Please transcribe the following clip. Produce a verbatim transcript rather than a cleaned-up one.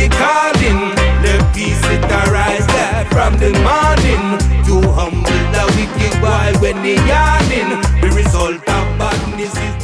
the calling. Let peace it arise there from the morning. To humble the wicked boy when they yawning. The result of badness is